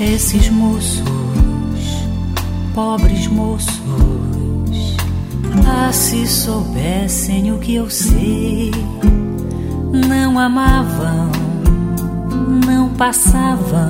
Esses moços, pobres moços, se soubessem o que eu sei, não amavam, não passavam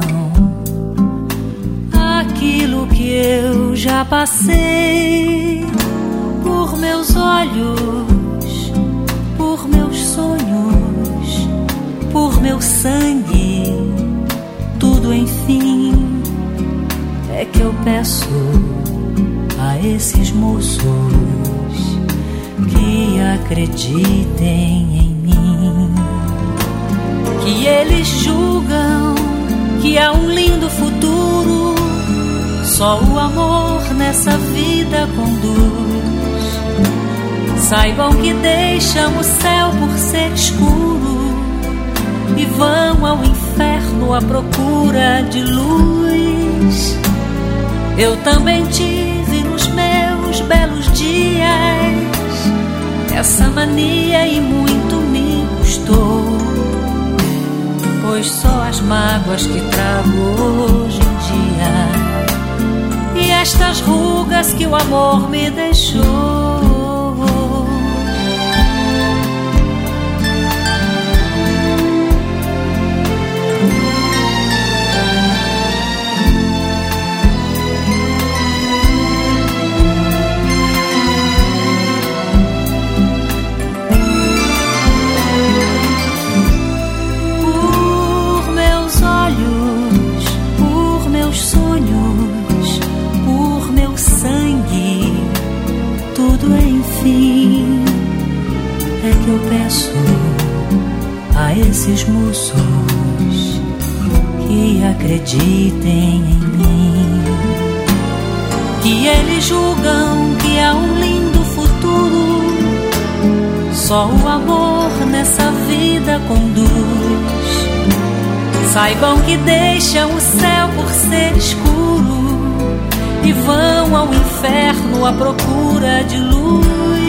aquilo que eu já passei. Por meus olhos, por meus sonhos, por meu sangue, tudo enfim é que eu peço a esses moços que acreditem em mim, que eles julgam que há um lindo futuro, só o amor nessa vida conduz. Saibam que deixam o céu por ser escuro e vão ao inferno à procura de luz. Eu também tive nos meus belos dias essa mania e muito me custou, pois só as mágoas que trago hoje em dia e estas rugas que o amor me deixou. Enfim, é que eu peço a esses moços que acreditem em mim, que eles julgam que há um lindo futuro, só o amor nessa vida conduz. Saibam que deixam o céu por ser escuro e vão ao inferno à procura de luz.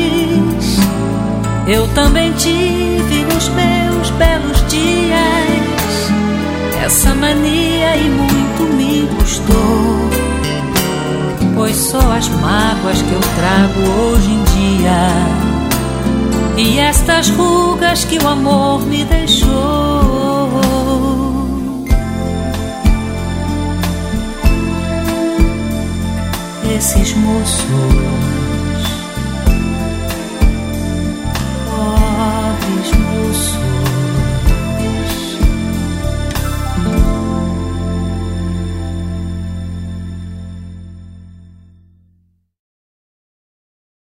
Eu também tive nos meus belos dias essa mania e muito me custou, pois só as mágoas que eu trago hoje em dia e estas rugas que o amor me deixou. Esses moços,